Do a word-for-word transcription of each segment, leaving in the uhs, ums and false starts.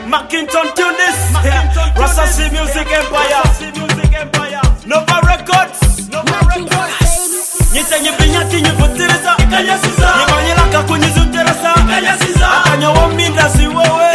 Mackinton tune this. Rasta C Music Empire. Nova Records. Nova Records. Nyisenye binyati nyivutirisa. Nibanyelaka kunyizuterasa. Akanya wominda si wowe.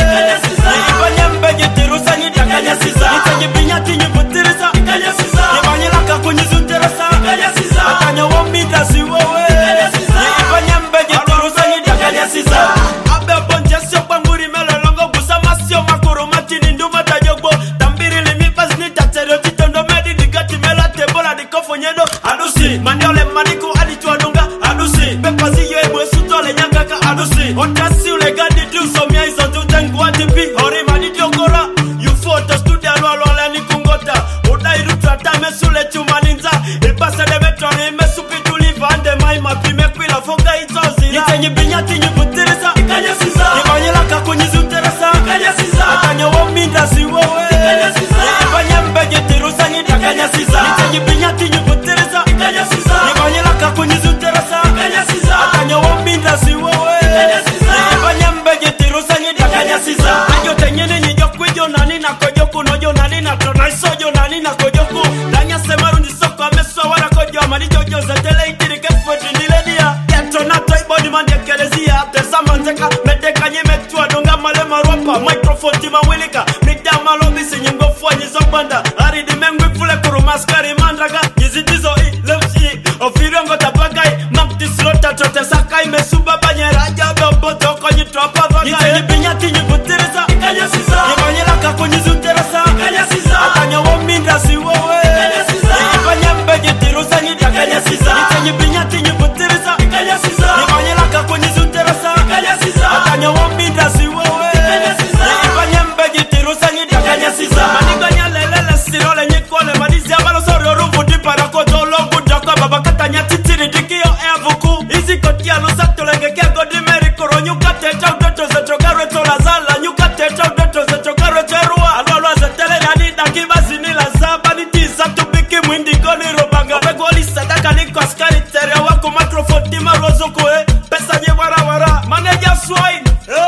Nibanye mbeje tirusa nyidakanya sisa. Nyisenye binyati nyivutirisa. Nibanyelaka kunyizuterasa. Akanya wominda si wowe. Nibanye mbeje tirusa nyidakanya sisa. Abe bonje sio banguri melo longo busa masio makuru matini nduma tajogbo. Tambiri limi pasni tatero titondo medi digati mela tebola dikofo nyedo. Adusi mandiole maniku aditu adunga. Adusi pepazi yo ebwe sutole nyangaka. Adusi otasi ulegadi tu somia iso tu tengwa tipi. Hori manidi okora. You photo studio lolo lani kungota. Udai rutu atame sule chumaninza. Ilpase de metro ni mesupi tuliva. Ande maima pime kwila foga itozi. Nitenye binyati nyivutirisa. Nibanyelaka kunyizuterasa. Akanya wominda si wowe. Nibanye mbeje tirusa nyidakanya sisa. Nitenye binyati nyivutirisa. Nibanyelaka kunyizuterasa. Akanya wominda si wowe. Nibanye mbeje tirusa nyidakanya sisa. Ayo tenyene nyijo kwijo nani na kojoku. Nojo nani na tona isojo nani na kojoku. Danya semaru nisoko ameswa wala kojo. Amani jojo zetele itiri kefweti niledia. Yatona toiboni mandekelezia. Tesama teka medeka nyemetua donga malema ropa. Microphone tima wilika. Mikda malobi si nyingo fwa nyizobanda. Ari di mengwi fule kuru maskari mandraga. Nyizidizo i lepsi. Ofirongo tabagai. Makti slota trote sakai. Mesuba banye raja boboto konyi tropa vagai. Nitenye binyati nyivutirisa. Nibanyelaka kunyizuterasa. Akanya wominda si wowe. Nibanye mbeje tirusa nyidakanya sisa. Nitenye binyati nyivutirisa. Nibanyelaka kunyizuterasa. Akanya wominda si wowe. Nibanye mbeje tirusa nyidakanya sisa. Maniganya lelele sirole nyikole. Manizia balo soro rufu diparako tologu jaka. Babakata nyatitiri dikio evuku. Izi kotia lusa tulenge kego dimeri kuro. Nyuka techa udoto zetrogare tolazala. Nyuka techa udoto zetrogare terua. Alwalwa zetele nani dakiba zinila zaba. Nitiza tubiki mwindi goni robanga. Begoli sadaka niko askari terea wako microphone tima rozo koe. Pesa nye wara wara. Manager swine.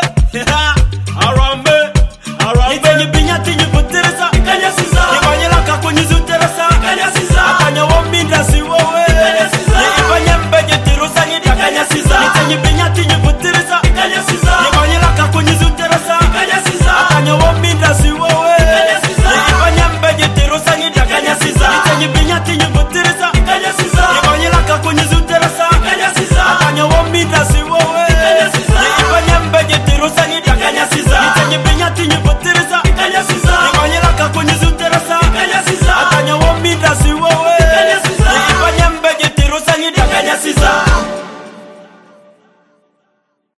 Arambe. Arambe. Nitenye binyati nyivutirisa. Nibanyelaka kunyizuterasa. Akanya wominda si wowe. Nibanye mbeje tirusa nyidakanya sisa. Nitenye binyati nyivutirisa. Nibanyelaka kunyizuterasa. Akanya wominda si wowe. Nibanye mbeje tirusa nyidakanya sisa. Nitenye binyati nyivutirisa. Nibanyelaka kunyizuterasa. Akanya wominda si wowe. Nibanye mbeje tirusa nyidakanya sisa. Nitenye binyati nyivutirisa. Nibanyelaka kunyizuterasa. Akanya wominda si wowe. Nibanye mbeje tirusa nyidakanya sisa.